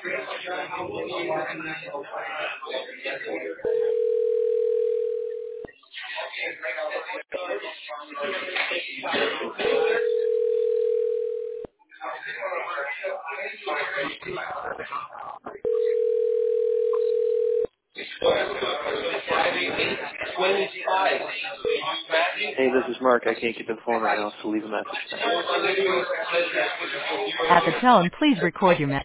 Hey, this is Mark. I can't get to the phone right now, so leave a message. Thanks. At the tone, please record your message.